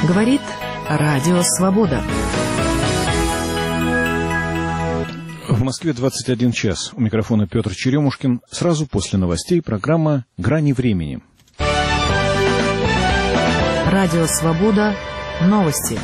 Говорит Радио Свобода. В Москве 21 час. У микрофона Петр Черемушкин. Сразу после новостей программа «Грани времени». Радио Свобода. Новости.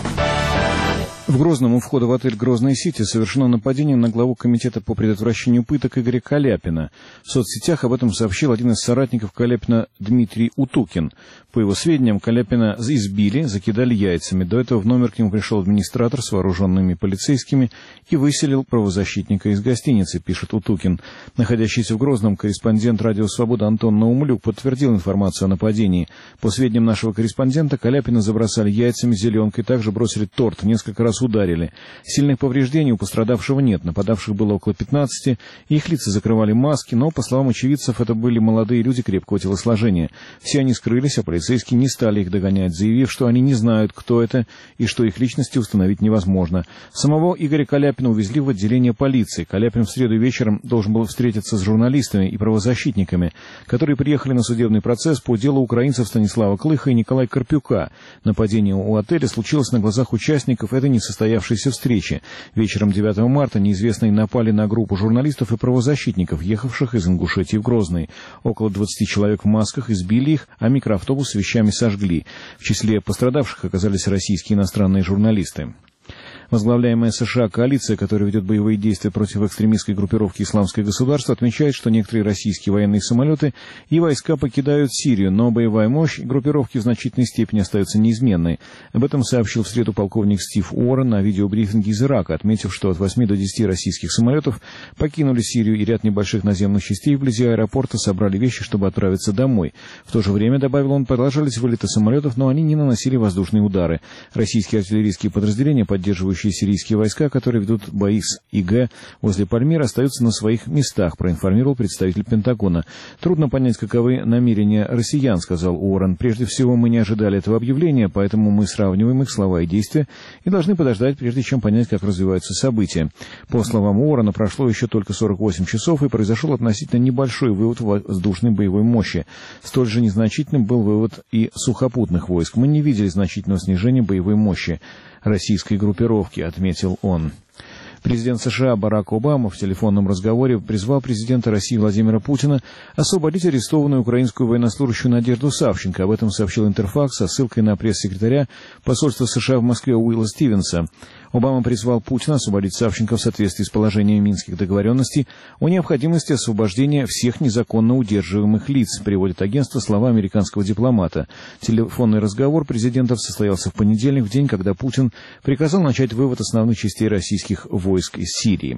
В Грозном у входа в отель «Грозный-Сити» совершено нападение на главу комитета по предотвращению пыток Игоря Каляпина. В соцсетях об этом сообщил один из соратников Каляпина Дмитрий Утукин. По его сведениям, Каляпина избили, закидали яйцами. До этого в номер к нему пришел администратор с вооруженными полицейскими и выселил правозащитника из гостиницы, пишет Утукин. Находящийся в Грозном корреспондент «Радио Свобода» Антон Наумлюк подтвердил информацию о нападении. По сведениям нашего корреспондента, Каляпина забросали яйцами, зеленкой, также бросили торт, несколько раз ударили. Сильных повреждений у пострадавшего нет. Нападавших было около 15, их лица закрывали маски, но, по словам очевидцев, это были молодые люди крепкого телосложения. Все они скрылись, а полицейские не стали их догонять, заявив, что они не знают, кто это, и что их личности установить невозможно. Самого Игоря Каляпина увезли в отделение полиции. Каляпин в среду вечером должен был встретиться с журналистами и правозащитниками, которые приехали на судебный процесс по делу украинцев Станислава Клыха и Николая Карпюка. Нападение у отеля случилось на глазах участников этой несостоявшейся встречи. Вечером 9 марта неизвестные напали на группу журналистов и правозащитников, ехавших из Ингушетии в Грозный. Около 20 человек в масках избили их, а микроавтобус с вещами сожгли. В числе пострадавших оказались российские иностранные журналисты. Возглавляемая США коалиция, которая ведет боевые действия против экстремистской группировки «Исламское государство», отмечает, что некоторые российские военные самолеты и войска покидают Сирию, но боевая мощь группировки в значительной степени остается неизменной. Об этом сообщил в среду полковник Стив Уоррен на видеобрифинге из Ирака, отметив, что от 8 до 10 российских самолетов покинули Сирию, и ряд небольших наземных частей вблизи аэропорта собрали вещи, чтобы отправиться домой. В то же время, добавил он, продолжались вылеты самолетов, но они не наносили воздушные удары. Российские артиллерийские подразделения, поддерживающие сирийские войска, которые ведут бои с ИГ возле Пальмиры, остаются на своих местах, проинформировал представитель Пентагона. Трудно понять, каковы намерения россиян, сказал Уоррен. Прежде всего, мы не ожидали этого объявления, поэтому мы сравниваем их слова и действия и должны подождать, прежде чем понять, как развиваются события. По словам Уоррена, прошло еще только 48 часов, и произошел относительно небольшой вывод воздушной боевой мощи. Столь же незначительным был вывод и сухопутных войск. Мы не видели значительного снижения боевой мощи российской группировки, отметил он. Президент США Барак Обама в телефонном разговоре призвал президента России Владимира Путина освободить арестованную украинскую военнослужащую Надежду Савченко. Об этом сообщил Интерфакс со ссылкой на пресс-секретаря посольства США в Москве Уилла Стивенса. Обама призвал Путина освободить Савченко в соответствии с положением Минских договоренностей о необходимости освобождения всех незаконно удерживаемых лиц, приводит агентство слова американского дипломата. Телефонный разговор президентов состоялся в понедельник, в день, когда Путин приказал начать вывод основных частей российских войск из Сирии.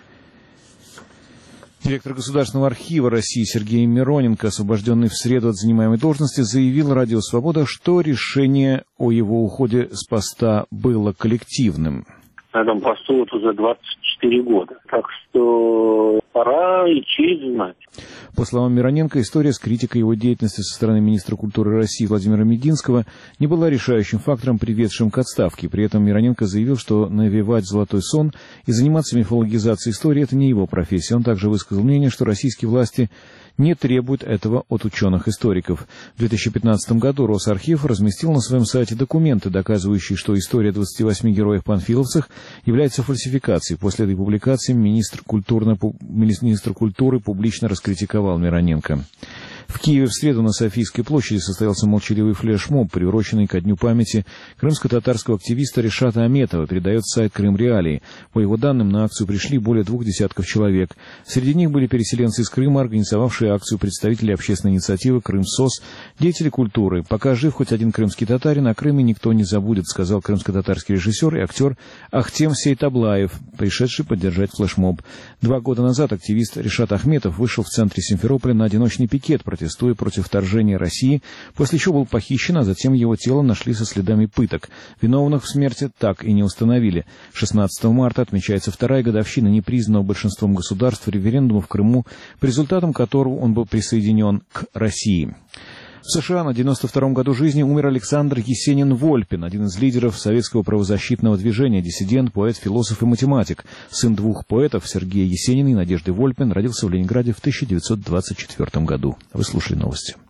Директор Государственного архива России Сергей Мироненко, освобожденный в среду от занимаемой должности, заявил Радио Свобода, что решение о его уходе с поста было коллективным. На этом посту вот уже 24 года. Так что пора и честь знать. По словам Мироненко, история с критикой его деятельности со стороны министра культуры России Владимира Мединского не была решающим фактором, приведшим к отставке. При этом Мироненко заявил, что навевать золотой сон и заниматься мифологизацией истории – это не его профессия. Он также высказал мнение, что российские власти не требуют этого от ученых-историков. В 2015 году Росархив разместил на своем сайте документы, доказывающие, что история 28 героев-панфиловцев является фальсификацией. После этой публикации министр культуры публично раскритиковал Мироненко. В Киеве в среду на Софийской площади состоялся молчаливый флешмоб, приуроченный ко дню памяти крымско-татарского активиста Ришата Аметова, передает сайт «Крым Реалии». По его данным, на акцию пришли более 20 человек. Среди них были переселенцы из Крыма, организовавшие акцию, представители общественной инициативы «Крымсос», деятели культуры. Пока жив хоть один крымский татарин, о Крыме никто не забудет, сказал крымско-татарский режиссер и актер Ахтем Сейтаблаев, пришедший поддержать флешмоб. 2 года назад активист Ришат Ахметов вышел в центре Симферополя на одиночный пикет, протестуя против вторжения России, после чего был похищен, а затем его тело нашли со следами пыток. Виновных в смерти так и не установили. 16 марта отмечается 2-я годовщина непризнанного большинством государств референдума в Крыму, по результатам которого он был присоединен к России. В США на 92-м году жизни умер Александр Есенин-Вольпин, один из лидеров советского правозащитного движения, диссидент, поэт, философ и математик. Сын 2 поэтов, Сергея Есенина и Надежды Вольпин, родился в Ленинграде в 1924 году. Вы слушали новости.